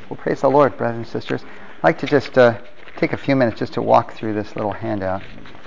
Well, praise the Lord, brothers and sisters. I'd like to just take a few minutes just to walk through this little handout.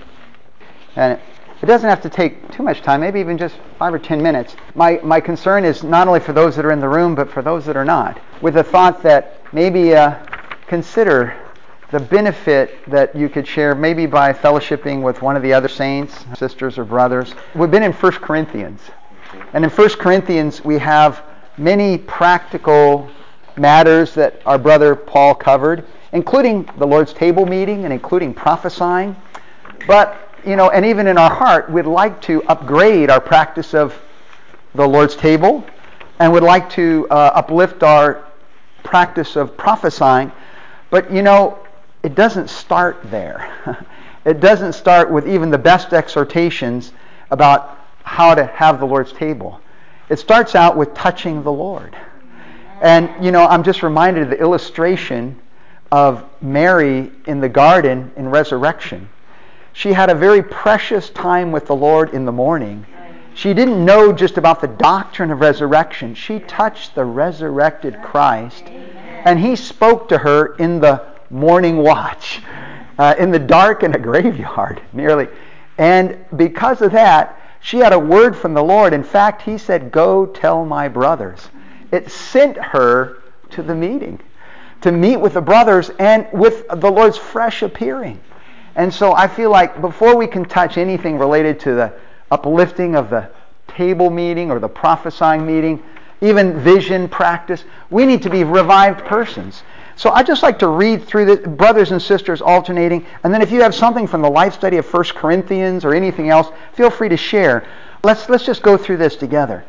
And it doesn't have to take too much time, maybe even just 5 or 10 minutes. My concern is not only for those that are in the room, but for those that are not, with the thought that maybe consider the benefit that you could share maybe by fellowshipping with one of the other saints, sisters or brothers. We've been in 1 Corinthians. And in 1 Corinthians we have many practical matters that our brother Paul covered, including the Lord's table meeting and including prophesying. But, and even in our heart, we'd like to upgrade our practice of the Lord's table and would like to uplift our practice of prophesying. But, it doesn't start there. It doesn't start with even the best exhortations about how to have the Lord's table. It starts out with touching the Lord. And, I'm just reminded of the illustration of Mary in the garden in resurrection. She had a very precious time with the Lord in the morning. She didn't know just about the doctrine of resurrection. She touched the resurrected Christ, and he spoke to her in the morning watch, in the dark in a graveyard, nearly. And because of that, she had a word from the Lord. In fact, he said, "Go tell my brothers." It sent her to the meeting, to meet with the brothers and with the Lord's fresh appearing. And so I feel like before we can touch anything related to the uplifting of the table meeting or the prophesying meeting, even vision practice, we need to be revived persons. So I'd just like to read through this, brothers and sisters alternating, and then if you have something from the life study of 1 Corinthians or anything else, feel free to share. Let's just go through this together.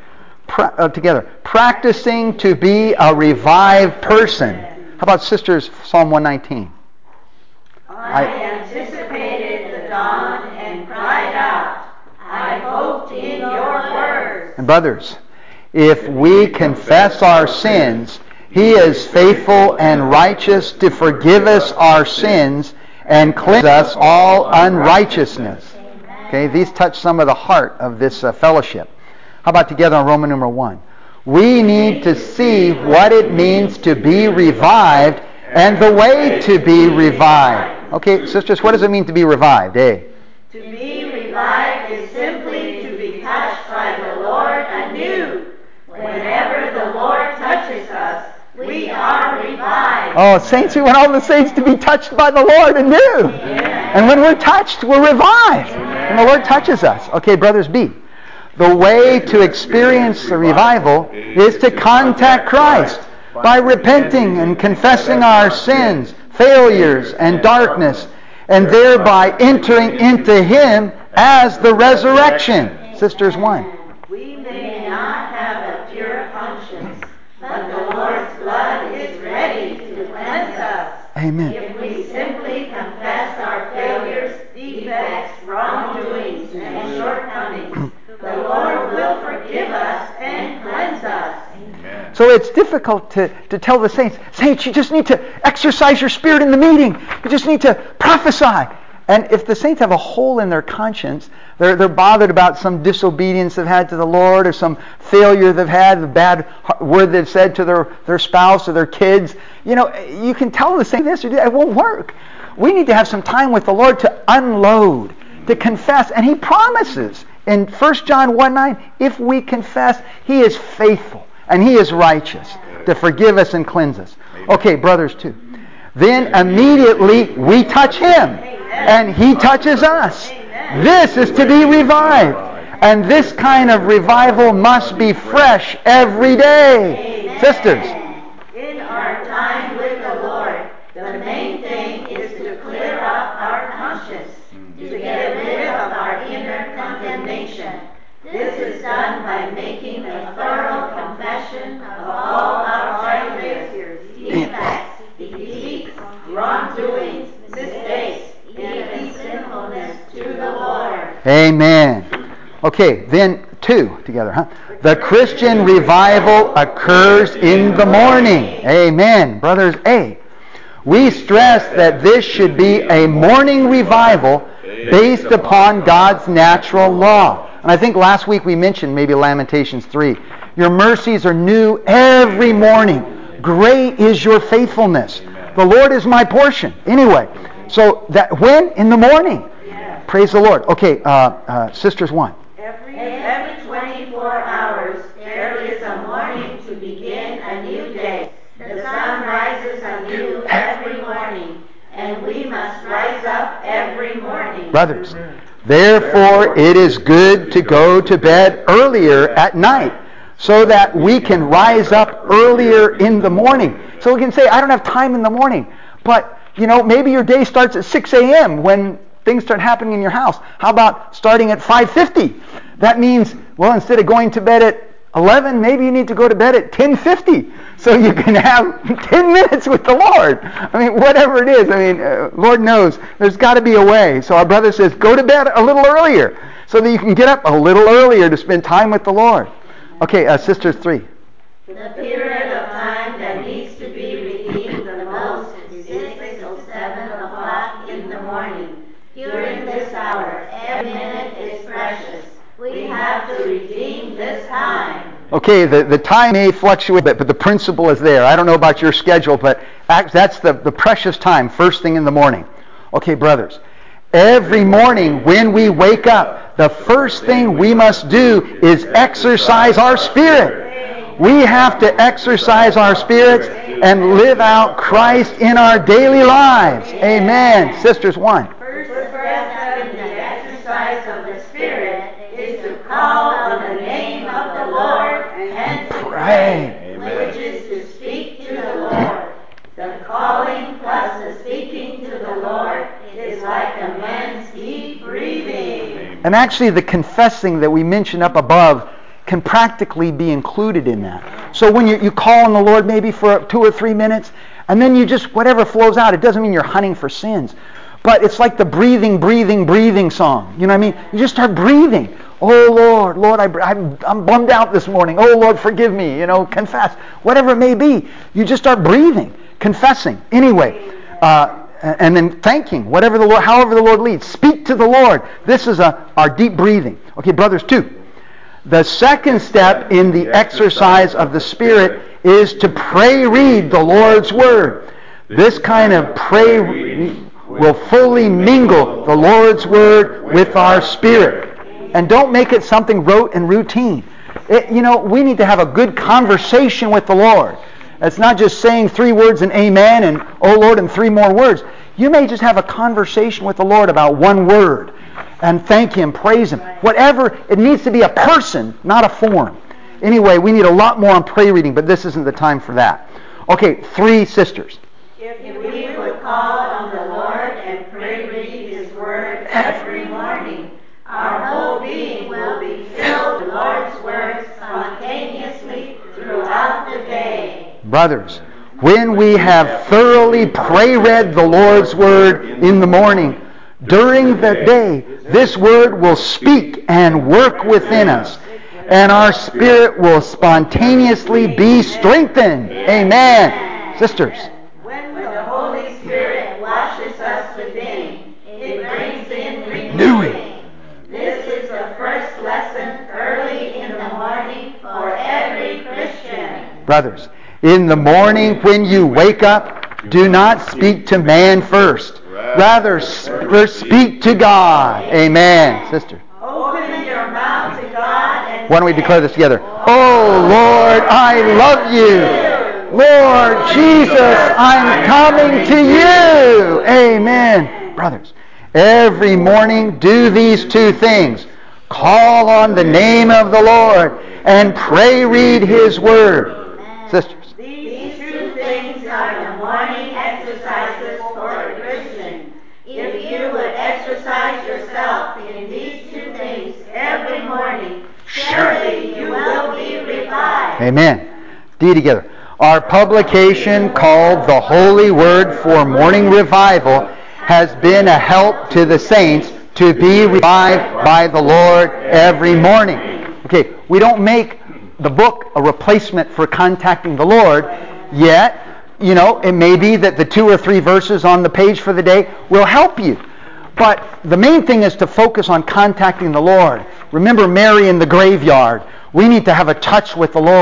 Practicing to be a revived person. How about sisters, Psalm 119? I anticipated the dawn and cried out. I hoped in your words. And brothers, if we confess our sins, he is faithful and righteous to forgive us our sins and cleanse us all unrighteousness. Okay, these touch some of the heart of this fellowship. How about together on Roman numeral 1? We need to see what it means to be revived and the way to be revived. Okay, sisters, what does it mean to be revived? To be revived is simply to be touched by the Lord anew. Whenever the Lord touches us, we are revived. Oh, saints, we want all the saints to be touched by the Lord anew. Amen. And when we're touched, we're revived. And the Lord touches us. Okay, brothers, B. The way to experience the revival is to contact Christ by repenting and confessing our sins, failures, and darkness, and thereby entering into Him as the resurrection. Sisters 1. We may not have a pure conscience, but the Lord's blood is ready to cleanse us. Amen. If we simply confess our failures, defects, wrongdoings, and shortcomings, the Lord will forgive us and cleanse us. Amen. So it's difficult to tell the saints, you just need to exercise your spirit in the meeting. You just need to prophesy. And if the saints have a hole in their conscience, they're bothered about some disobedience they've had to the Lord or some failure they've had, a bad word they've said to their spouse or their kids. You can tell the saint this or that. It won't work. We need to have some time with the Lord to unload, to confess. And He promises in 1 John 1:9, if we confess, He is faithful and He is righteous to forgive us and cleanse us. Okay, brothers too. Then immediately we touch Him and He touches us. This is to be revived. And this kind of revival must be fresh every day. Amen. Sisters. In our time with the Lord, the main thing is to clear up our conscience, to get rid of our inner condemnation. This is done by making a thorough confession of all our failures, defects, defeats, wrongdoings, mistakes, even sinfulness to the Lord. Amen. Okay, then 2 together, The Christian revival occurs in the morning. Amen. Brothers, A. We stress that this should be a morning revival based upon God's natural law. And I think last week we mentioned maybe Lamentations 3. Your mercies are new every morning. Great is your faithfulness. Amen. The Lord is my portion. Anyway, so that when? In the morning. Yes. Praise the Lord. Okay, sisters 1. Every 24 hours there is a morning to begin a new day. The sun rises anew every morning, and we must rise up every morning. Brothers, therefore it is good to go to bed earlier at night, so that we can rise up earlier in the morning. So we can say, I don't have time in the morning. But, maybe your day starts at 6 a.m. when things start happening in your house. How about starting at 5:50? That means, instead of going to bed at 11, maybe you need to go to bed at 10:50. So you can have 10 minutes with the Lord. Whatever it is. Lord knows. There's got to be a way. So our brother says, go to bed a little earlier so that you can get up a little earlier to spend time with the Lord. Okay, sisters 3. The period of time that needs to be redeemed the most is 6 or 7 o'clock in the morning. During this hour, every minute is precious. We have to redeem this time. Okay, the time may fluctuate a bit, but the principle is there. I don't know about your schedule, but that's the precious time, first thing in the morning. Okay, brothers, every morning when we wake up, the first thing we must do is exercise our spirit. We have to exercise our spirits and live out Christ in our daily lives. Amen. Sisters 1. First step in the exercise of the Spirit is to call on the name of the Lord and to pray, which is to speak to the Lord. The calling plus the speaking to the Lord is like a man's deep breathing. And actually the confessing that we mentioned up above can practically be included in that. So when you call on the Lord maybe for 2 or 3 minutes, and then you just, whatever flows out, it doesn't mean you're hunting for sins. But it's like the breathing song. You know what I mean? You just start breathing. Oh Lord, I'm bummed out this morning. Oh Lord, forgive me. Confess. Whatever it may be, you just start breathing, confessing. Anyway, and then thanking, however the Lord leads. Speak to the Lord. This is our deep breathing. Okay, brothers, 2. The second step in the exercise of the Spirit is to read the Lord's Word. This kind of pray will fully mingle the Lord's Word with our spirit. And don't make it something rote and routine. We need to have a good conversation with the Lord. It's not just saying 3 words and amen and oh Lord and 3 more words. You may just have a conversation with the Lord about 1 word and thank Him, praise Him. Whatever, it needs to be a person, not a form. Anyway, we need a lot more on prayer reading, but this isn't the time for that. Okay, 3 sisters. If we would call on the Lord and pray read His Word every morning, our whole being will be filled with the Lord's Word spontaneously throughout the day. Brothers, when we have thoroughly read the Lord's Word in the morning, during the day, this Word will speak and work within us, and our spirit will spontaneously be strengthened. Amen. Sisters. When the Holy Spirit washes us within, it brings in renewing. This is the first lesson early in the morning for every Christian. Brothers, in the morning when you wake up, do not speak to man first. Rather, speak to God. Amen. Sister. Open your mouth to God and why don't we declare this together? Oh Lord, I love you. Lord Jesus, I'm coming to you. Amen. Brothers, every morning do these 2 things. Call on the name of the Lord and read His Word. Sisters. These 2 things are the morning exercises for a Christian. If you would exercise yourself in these 2 things every morning, surely you will be revived. Amen. D together. Our publication called The Holy Word for Morning Revival has been a help to the saints to be revived by the Lord every morning. Okay, we don't make the book a replacement for contacting the Lord, yet it may be that the 2 or 3 verses on the page for the day will help you. But the main thing is to focus on contacting the Lord. Remember Mary in the graveyard. We need to have a touch with the Lord.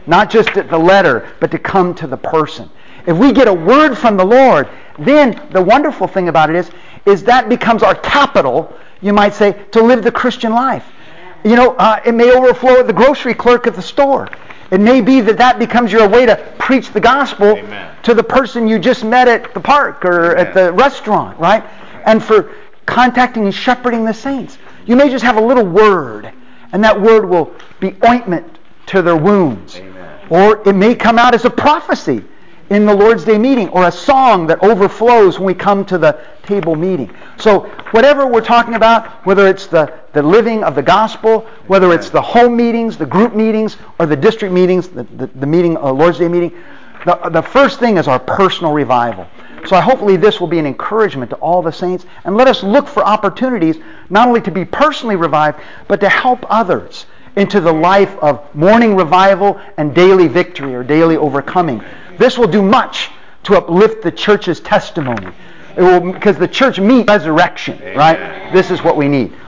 not just at the letter, but to come to the person. If we get a word from the Lord, then the wonderful thing about it is that becomes our capital, you might say, to live the Christian life. You know, it may overflow at the grocery clerk at the store. It may be that becomes your way to preach the gospel to the person you just met at the park or at the restaurant, right? And for contacting and shepherding the saints. You may just have a little word, and that word will be ointment to their wounds. Or it may come out as a prophecy in the Lord's Day meeting, or a song that overflows when we come to the table meeting. So whatever we're talking about, whether it's the living of the gospel, whether it's the home meetings, the group meetings, or the district meetings, the meeting, Lord's Day meeting, the first thing is our personal revival. So hopefully this will be an encouragement to all the saints, and let us look for opportunities not only to be personally revived, but to help others into the life of morning revival and daily victory or daily overcoming. This will do much to uplift the church's testimony. It will, because the church meets resurrection, right? This is what we need.